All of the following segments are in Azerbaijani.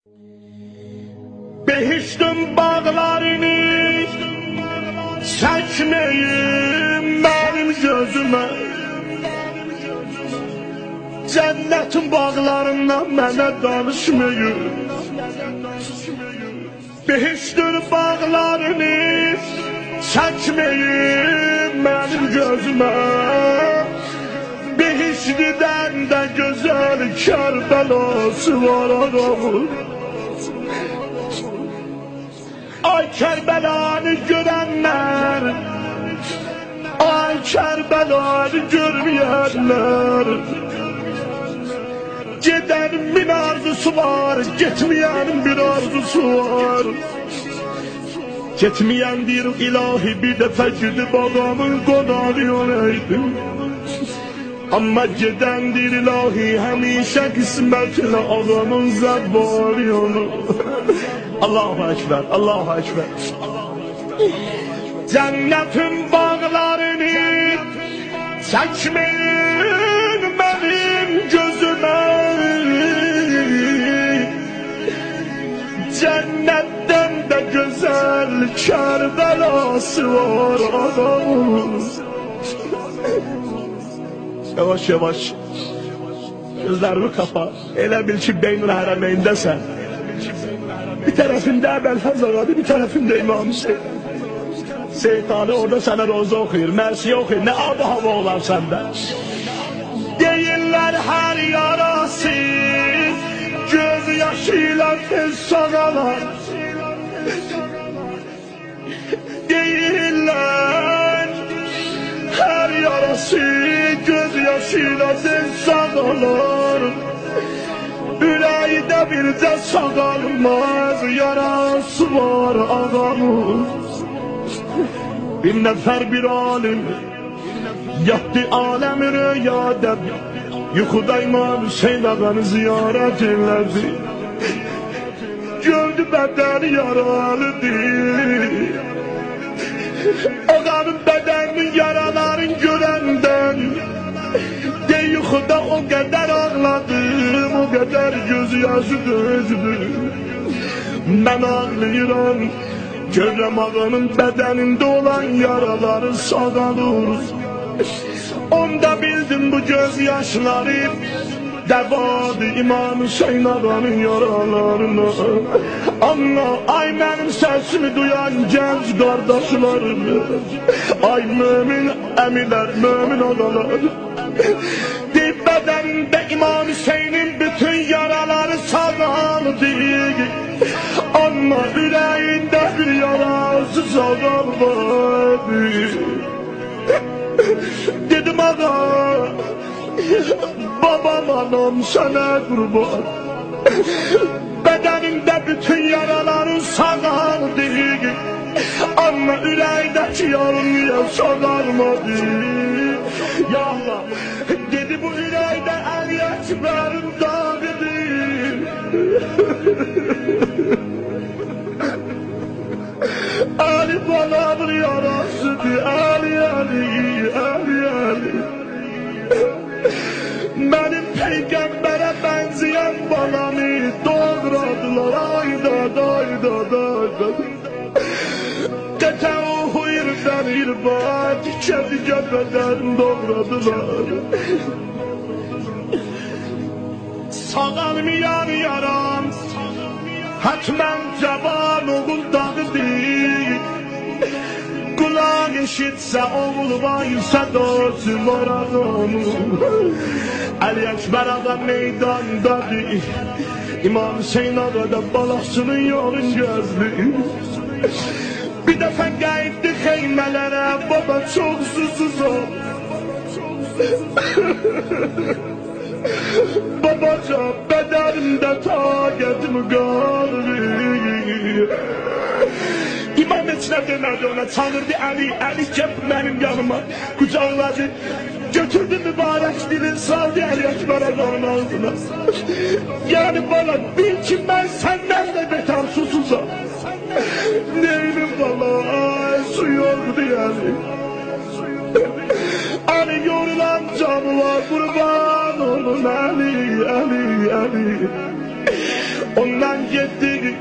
Behiştin bağlarını çekmeyin benim gözüme. Cennetin bağlarından mənə danışmayın. Behiştin bağlarını çekmeyin benim gözüme. Behiştiden de güzel Kerbelası var adamın. Ay Kerbelanı görenler, ay Kerbelanı görmeyenler. Gidenin bir arzusu var, gitmeyenin bir arzusu var. Gitmeyen bir ilahi bir defa gidip adamın konağı olaydı. Ama gidendir ilahi hemişe kısmetine adamın zebani onu. Allahu Ekber, Allahu Ekber. Cennetin bağlarını çekmeyin benim gözüme. Cennetten de güzel Kerbelası var adamın. Yavaş yavaş gözlerimi kapa. Elə bil ki Beynul Hərəmeyndəsən. Bir tarafında Belfaz Ağadı, bir tarafında İmam Hüseyin. Şeytanı orada sana roza okuyur, mersiye okuyur. Ne adı hava olar sende. Deyirlər her yarası göz yaşıyla tez sağalar. Deyirlər her yarası göz yaşıyla tez sağalar. Ürəydə bircə sağalmaz yarası var adamın. Bir nəfər bir alim yatdı aləm rüyada. Yuxuda İmam Hüseyin ağanı ziyarət elədi. Gördü bədəni yaralıdır. Ağanın bədəninin yaralarını görəndən de yuxuda o qədər ağladım, o qədər göz yaşı dözdüm. Mən ağlayıram, görürəm ağanın bədənində olan yaraları sağalır. Onda bildim bu göz yaşları dəvadır İmam Hüseyin ağanın yaralarına. Amma ay mənim səsimi duyan gənc qardaşlarım, ay mömin əmilər, mömin ağalar. Deyib bədənində İmam Hüseynin bütün yaraları sağaldı. Amma ürəyində bir yarası sağalmadı. Dedim ağa, babam anam sənə qurban. Bədənində bütün yaraların sağaldı. Amma ürəkdəki yarın niyə sağalmadı? Ya Allah, dedi bu ürəkdə Əli-Əkbərin dağıdır. Ali balamın yarasıdır, Ali, Ali, Ali, Ali. Mənim peyğəmbərə bənzəyən balamı doğradılar, aydad, aydad, aydad. Detəuhuyurdan irbat, kədigə bədən doğradılar. Sağalmayan yaram, hətmən cavan oğul dağıdır. Kulağ eşitsə oğul vaysa dostu var adamın. Əli-Əkbər ağa meydandadır, İmam Hüseyin ağa da balasının yolun gözlü. Bir dəfə qayıtdı xeymələrə, baba çox susuz ol. Babacan bədənimdə taqətim qalır. İmam heç nə demədi ona, çağırdı Əli, Əli gəp mənim yanıma, qucaqladı. Götürdü mübarək dilin, saldı Əli-Əkbər ağanın ağzına. Yəni bana, bil ki mən səndən də betər susuzam. Neylim bala, su yoktu yani. Ali yorulan canı var, kurban olun Ali, Ali, Ali. Onlar ondan gittik.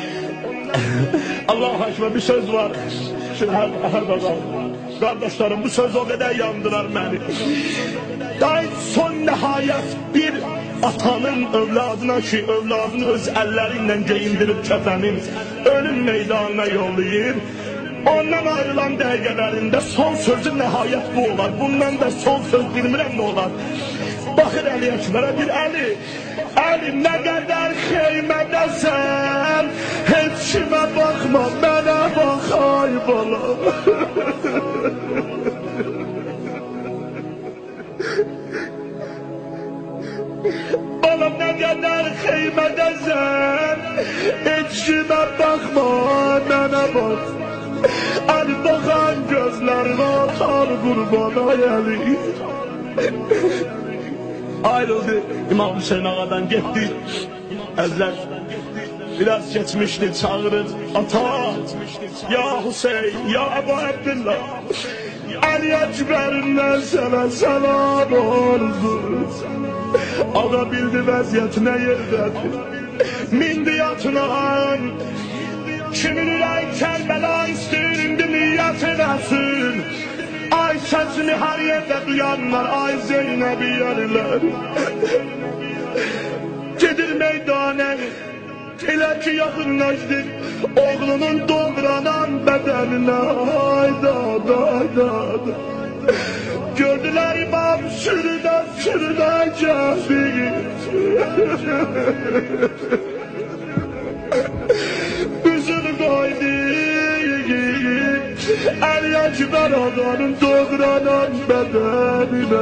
Allah aşkına bir söz var. Şimdi her bakalım. Kardeşlerim bu söz o kadar yandırar beni. Daha son nihayet bir atanın evladına ki evladını öz elleriyle giyindirip kefenin ölüm meydanına yollayır. Ondan ayrılan dəqiqələrində son sözü nihayet bu olar. Bundan da son söz bilmirəm nə olar. Baxır Əli Əkbərə bir Əli. Əli nə qədər xeymədəsən, heç kimə baxma, mənə bax ay bala. Balam nə qədər xeymədəsən, heç kimə baxma, mənə bax. Əli baxan gözlərinə atar qurban ay Əli. Ayrıldı İmam Hüseyin ağadan gitti. Əzlər biraz geçmişti çağırır. Ata ya Hüseyin ya Ebu Abdillah Əli Əkbərindən sənə səlam olsun. Ağa bildi vəziyyət nə yerdədir. Mindi yatılan kimin ürək Kərbəla istəyir indi niyyət edəsin. Ay səsini hər yerdə duyanlar, ay Zeynəbi yerlər. Gedir meydana, elə ki yaxınlaşdı oğlunun doğranan bədəninə. Hayda, hayda. Gördülər İmam sürüdə gəlir. Üzünü koydu. Əli Əkbər ağanın doğranan bədəninə.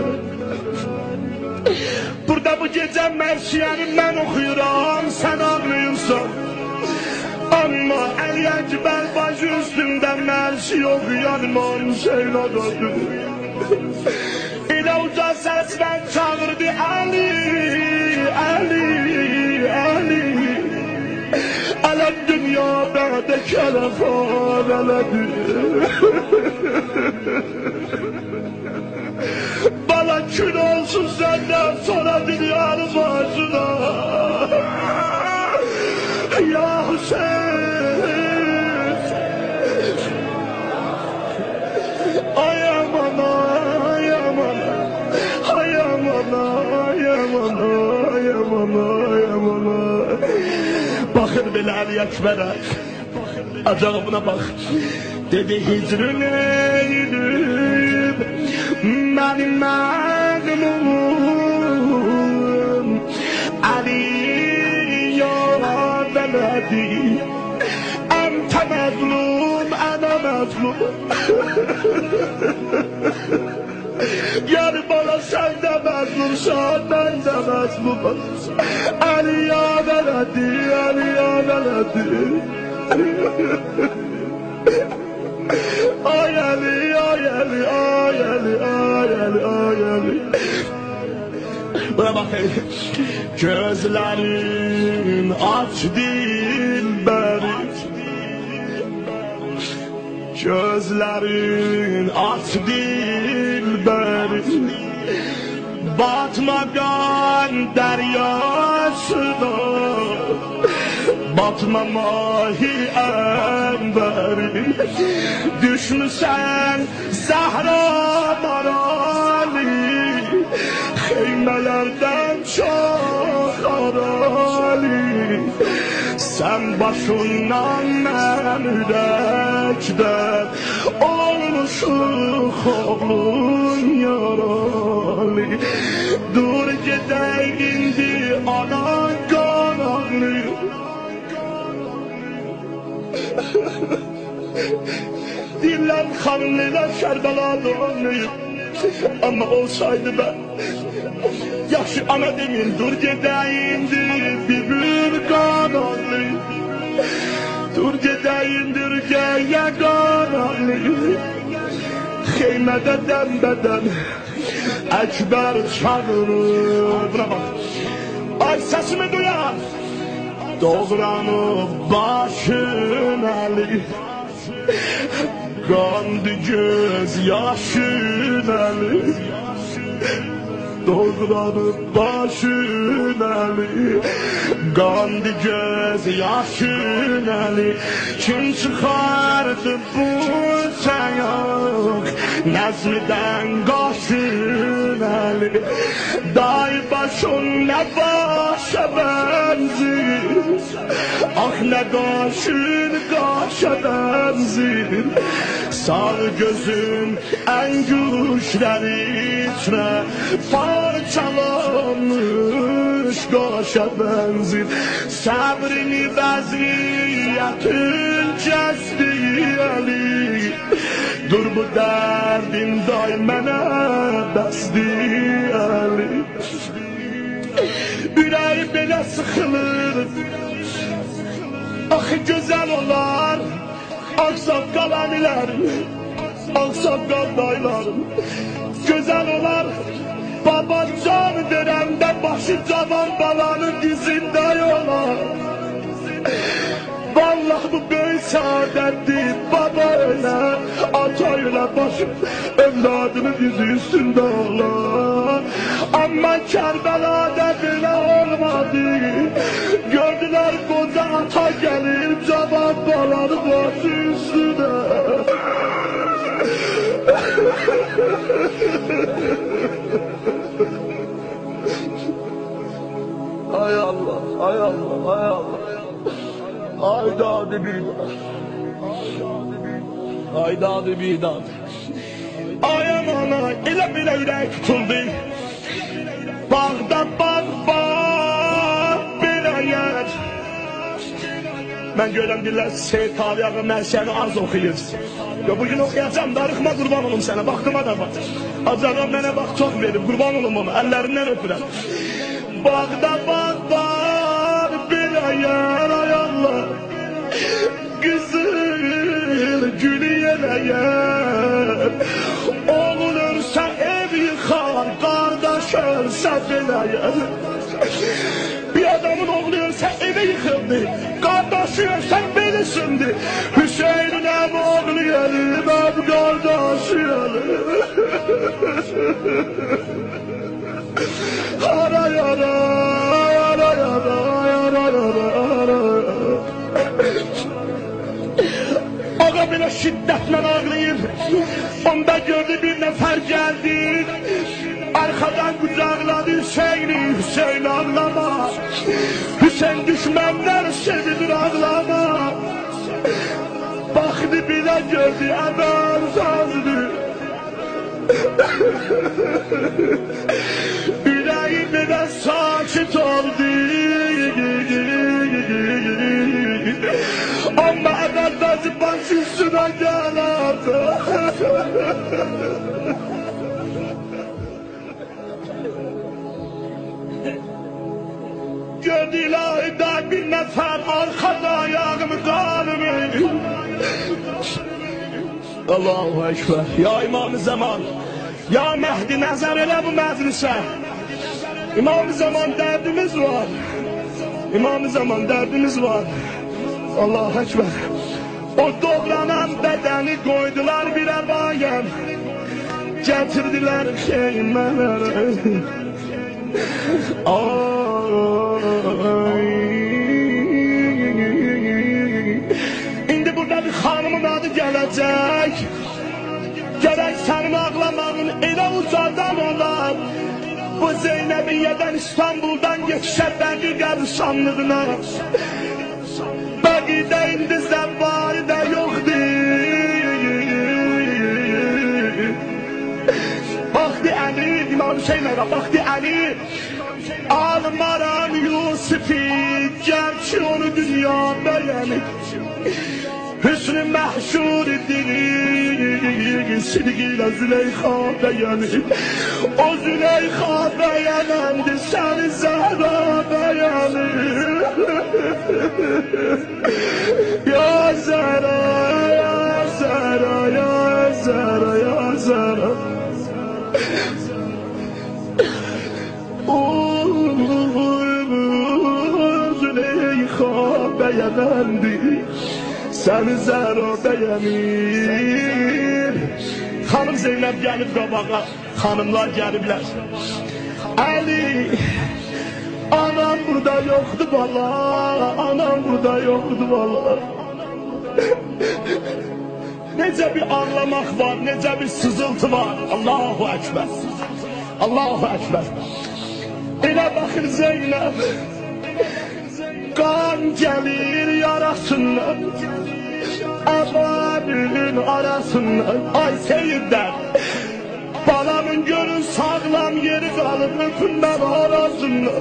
Burada bu gecə mərsiyəni mən oxuyuram, sən anlayırsan. Amma Əli Əkbər başı üstündə mərsi oxuyan İmam Hüseyin ağadır. İlə uca səslə çağırdı Əli, Əli, Əli. Alem dünya bende kelefon eledi. Bana kül olsun senden sonra dünyanın başına. Ya Hüseyin. Ay aman ay aman. Ay aman ay aman ay aman ay aman. Bakır belə Əli Əkbərə, acabına bax. Dedi hicrünü eylib, mənim məğmum. Əli yara belədi, əntə məzlum, ənə məzlum. Yani bana sen de məzlumsan, ben de məzlumam. Əli ya belədi, Əli ya belədi. Ay Əli, ay Əli, ay Əli, ay Əli, ay Əli. Buna bakayım. Gözlerin aç dilberi. Gözlerin aç dilberi. Batmagan deryasına. Batma mahi enveri. Düşmüşsen Zahra marali. Xeymələrdən çox arali. Sen başından mən ürəkdən olmuşuq oğlun yaralı. Dur gedək indi anan qan ağlıyor. Dillər xanlılar Kərbəlalı ağlıyor. Ama olsaydı ben yaxşı ana demin dur gedəyindi bir qanallı. Dur gedəyindir gəyə qanallı. Xeymədə dəmbədən Əkbər çağırır. Buna bax. Ay səsimi duyar. Doğranıb başın Əli. Qandı göz yaşın Əli. doğranıp başın əli, qandı göz yaşın əli, kim çıxardı bu sayaq, nəzmidən qaşın əli, day başın nə başa bənzir, ah nə qaşın qaşa bənzir, sağ gözün ən gülüşləri içrə parçalanmış qaşa bənzir, səbrini vəziyyətin kəsdi əli, dur bu dərdim day mənə bəsdi əli, ürəyim belə sıxılır, axı gözəl olar, ağsaqqal əmilərim, ağsaqqal dayılarım, gözəl olar, baba can verəndə başı cavan balanın dizində yolar. Vallahi bu böyük saadettir, baba öyle, ata öyle, başım evladının yüzü üstünde olar. Ama Kerbela'da böyle olmadı, gördüler koca ata gelir, cavan balanın başı üstüne. Ay Allah, ay Allah, ay Allah. Ay dadı bidat, ay dadı bidat. Ay ana, elə belə ürək tutuldu. Bağda bağ, belə yer. Mən görəm dillər Seyid Taliyağı Mərşəni az oxuyur. Bugün oxuyacam, darıxma qurban olum sənə, vaxtıma da bax. Acağım mənə bax, çox verib, qurban olum onu, əllərindən öpürəm. Bağda bağ, belə yer, ay Allah. Güzel gülü yeleyer, oğul ölsə ev yıxar, qardaş ölsə belə yer. Bir adamın oğlu ölsə evi yıxıldı, qardaşı ölsə belisindi. Hüseyin'in ev oğlu yelir, ev qardaşı yelir. Ara yara, ara yara, ara yara. Ağa belə şiddətlə ağlayır, onda gördü bir nəfər gəldi, arxadan qucaqladı Hüseyni, Hüseyin ağlama, Hüseyin düşmənlər sevilir ağlama, baxdı bilə gördü əvvəl sazdı, ürəyi belə sakit oldu, amma əvvəlbəzi baş üstünə gələrdi. Gördü ilahida bir nəfər arxada ayağımı qalımı. Allahu Ekber, ya İmam-ı Zaman, ya Mehdi nəzər elə bu məclisə. İmam-ı Zaman dərdimiz var, İmam-ı Zaman dərdimiz var. Allahu Ekber. O doğranan bədəni qoydular bir əbayan, gətirdilər xeymələrə. İndi burada bir xanımın adı gələcək, gərək sənin ağlamağın elə ucadan olar. Bu Zeynəbiyyədən İstanbul'dan yetişə Bəqi qəbristanlığına. Bəqidə indi zəvvaridə yoxdur. Baxdı Əli, İmam Hüseyin ağa, baxdı Əli, almaram Yusufi, gerçi onu dünya bəyənir. Hüsnü məhşur idir, sidqilə Züleyxa bəyənir. O Züleyxa bəyənəndir, səni Zəhra bəyənir. Ya Zəhra, ya Zəhra, ya Zəhra, ya Zəhra. Züleyxa bəyənəndir, səni Zəhra bəyənir. Xanım Zeynəb gəlib qabağa, xanımlar gəliblər. Ali, anam burada yoktu valla, anam burada yoktu valla. Nece bir ağlamak var, nece bir sızıltı var. Allahu Ekber, Allahu Ekber. Elə bakır Zeynep, kan gelir yarasından, amanın arasından. Ay seyirler, balamın gönül sağlam yeri kalıp öpünden arasından.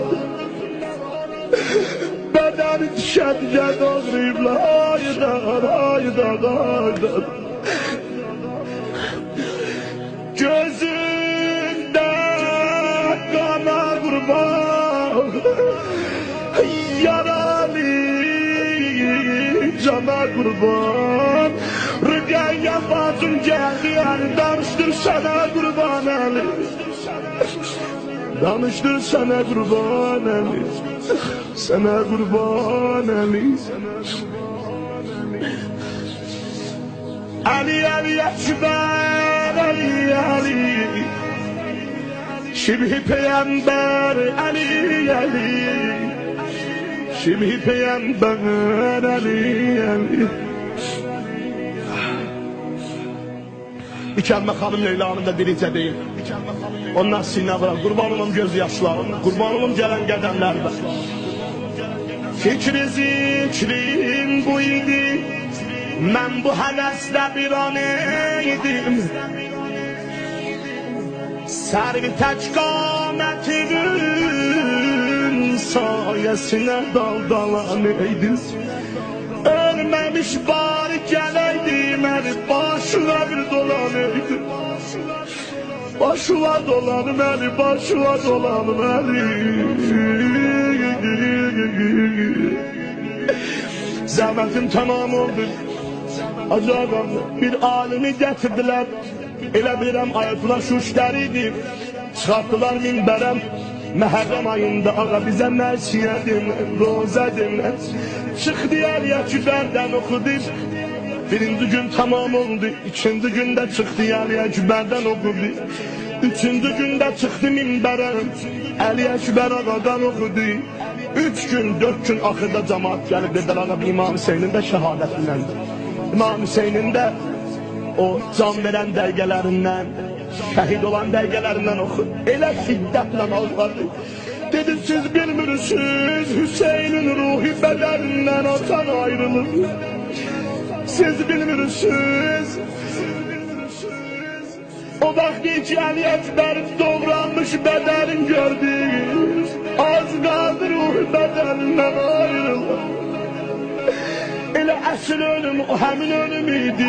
Bedeni düşedice doğrayıblar, haydan, haydan, haydan. Gözünde kana kurban, yaralı cana kurban. Rügeye bacım geldi yani, danıştır sana kurban Ali. Danıştır sana kurban Ali, sana kurban Ali. Ali Ali Ekber, Ali Ali, Şibhi Peygamber Ali Ali, Şibhi Peygamber Ali Ali. Bir kəlmə xanım Leyla'nın da dilicə deyil. Ondan sinə bırak, qurban olum göz yaşlarına, qurban olum gələn qədəmlərdə. Fikri zikrim bu idi, mən bu həvəslə bir an idim. Sərvi tək qamətinin sayəsinə daldalan idim. Ölmemiş bari gələydim əli, başına bir dolanıydı. Başına dolanım əli, başına dolanım əli. Zəhmətim tamam oldu. Acaba bir alimi gətirdilər. Elə bilirəm ayetullah şuşləriydi. Çıxartdılar minbərəm. Məhərrəm ayında ağa bizə mərsiyyədim, rozədim. Çıxdı Əliyə Kübərdən oxudu. Birinci gün tamam oldu, ikinci gündə çıxdı Əliyə Kübərdən oxudu. Üçüncü gündə çıxdı minbərə, Əliyə Kübər ağadan oxudu. 3 gün, 4 gün axırda cemaat gəlib dedilər ağa İmam Hüseynin də şəhadətinəndir. İmam Hüseynin də o can verən dəqiqələrindən, şəhid olan dəqiqələrindən oxu. Elə şiddətlə ağladı. Dedi siz bilmirsiniz, Hüseynin ruhi bədənindən atan ayrılır. Siz bilmirsiniz. O vaxt ki Ali Ekber doğranmış bədənin gördük. Az qaldı ruhi bədənindən ayrılır. Elə əsl ölüm o həmin ölüm idi.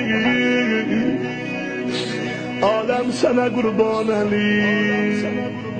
Aləm sənə qurban Ali.